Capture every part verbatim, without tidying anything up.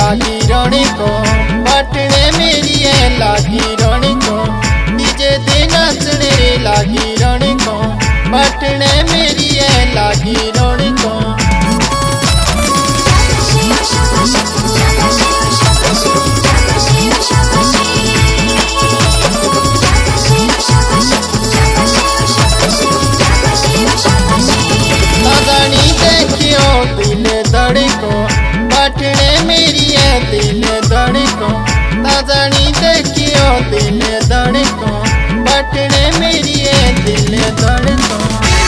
लागी रोने को बटने मेरी है लागी रोने को डीजे दे नाचने रे लागी रोने को बटने मेरी है लागी रोने को। नाजानी देखियो दिल धड़को बटने मेरी है दिल धड़को नाजानी देखियो दिल धड़को बटने मेरी है दिल धड़को।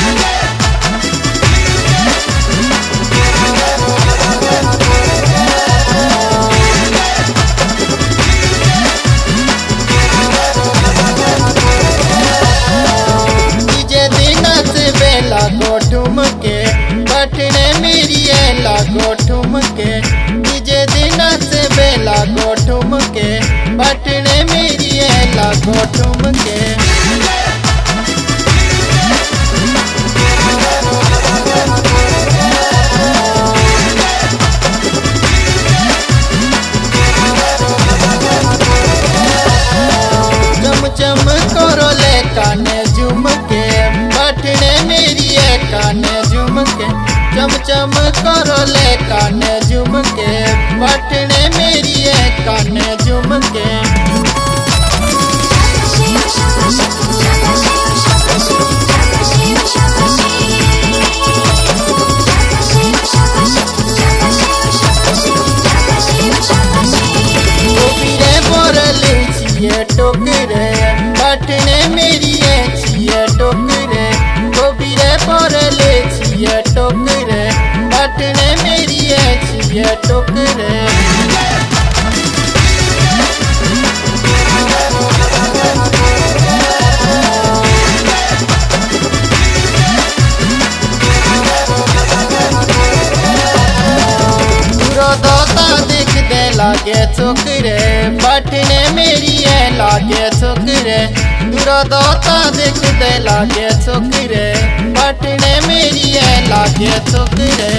डीजे दिन से बेला को ठुमके बटने मेरी है लागो ठुमके डीजे दिन से बेला को ठुमके बटने मेरी है लागो ठुमके। चम चम करो ले काने झुमके बटने मेरी है काने झुमके चम चम करो ले काने झुमके बटने मेरी है काने झुमके। गोपीरे बोरले छिए टोकरे बटने मेरी है छिए टोकरे गोपीरे बोरले छिए टोकरे बटने मेरी है छिए टोकरे। दाता दिख दे लागे छोकरे बटने मेरी है लागे छोकरे दूरा दाता दिख दे लागे छोकरे बटने मेरी है लागे छोकरे।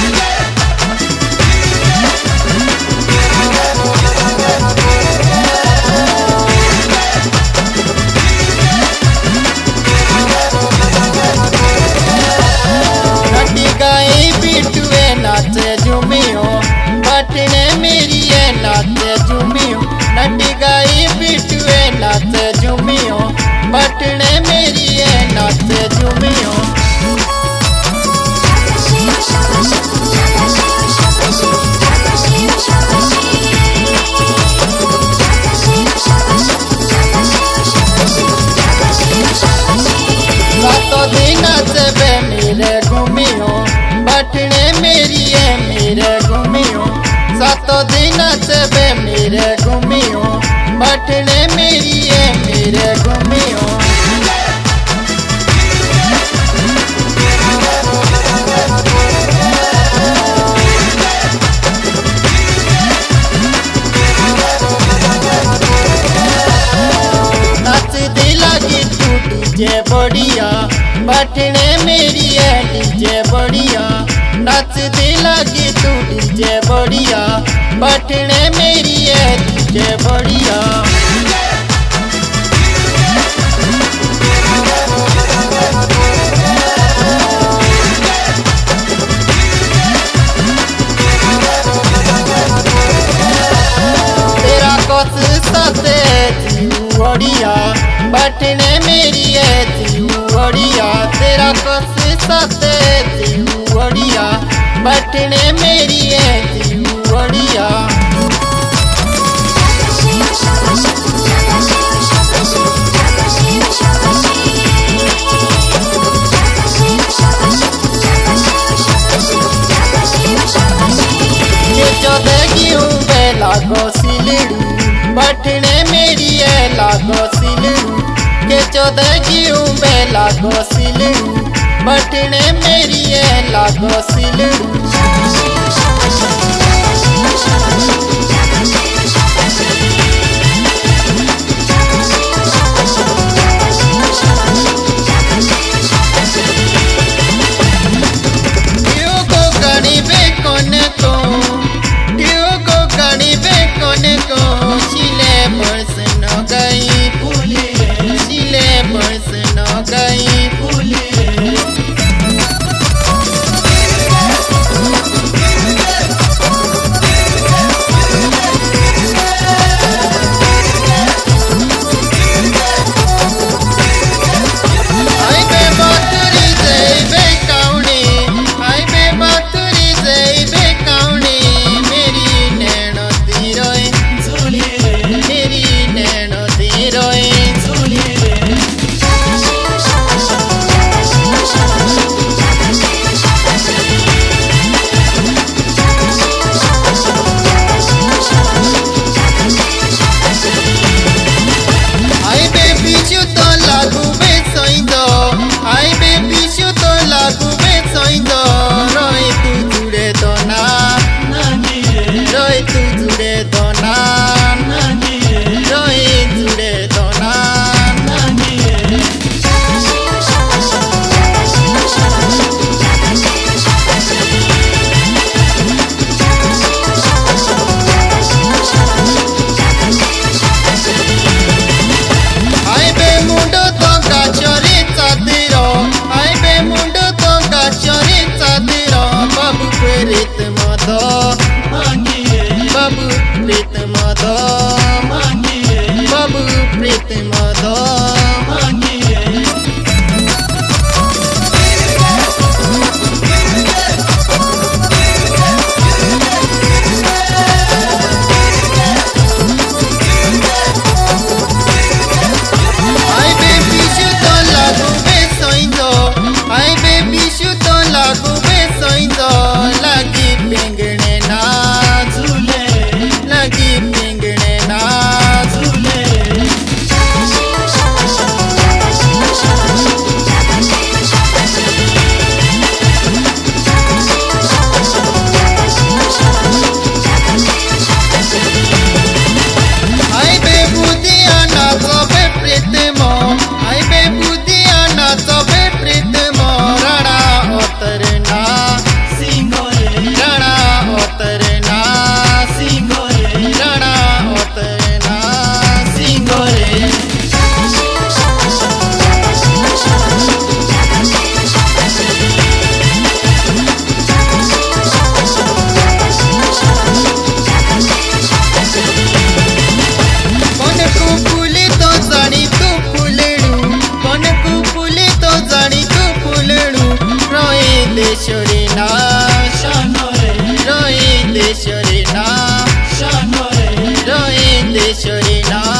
नटी गाई बिटुए नाचे झूमियो बटने मेरी है नाचे झूमियो नटी गाई बिटुए नाचे झूमियो बटने मेरी है नाचे झूमियो। सातों दिन से बे मेरे घूमियो बटने मेरी है मेरे घूमियो सातों दिन से बे मेरे घूमियो बटने मेरी है मेरे घूमियो। नाचती लगी तू डीजे बढ़िया बटने मेरी है डीजे बढ़िया नाचती लगी तू डीजे बढ़िया बटने मेरी है डीजे बढ़िया। तेरा कोस सते जीव बढ़िया बटने मेरी है जीव बढ़िया तेरा कोस सते जीव बढ़िया बटने मेरी है जीव बढ़िया। के चौदगी हूँ बे लागो सिलड़ू बटने मेरी है लागो सिलड़ू के चौदगी हूँ बे लागो सिलड़ू बटने मेरी है लागो सिलड़ू। मन को छिले बरस न गई फूली रे, छिले बरस न गई फूली रे। बाबू प्रीत मदो बाबू प्रीत मदो आई बेबी शू तो लागू बे सोइंदो आई बेबी शू तो लागू बे सोइंदो लगी पिंगने ना लगी पिंगने ना झूले आई बेबुदिया नाचो बे प्रीतम आई बेबुदिया नाचो बे प्रीतम राणा उतरना सिंगोरे राणा उतरना सिंगोरे राणा उतरना सिंगोरे कौन को फूले तो जानी तू फूलेड़ू कौन को फूले तो जानी तू फूलेड़ू रोए देशरी ना शानोरे रोए देशरी ना शानोरे रोए देशरी ना।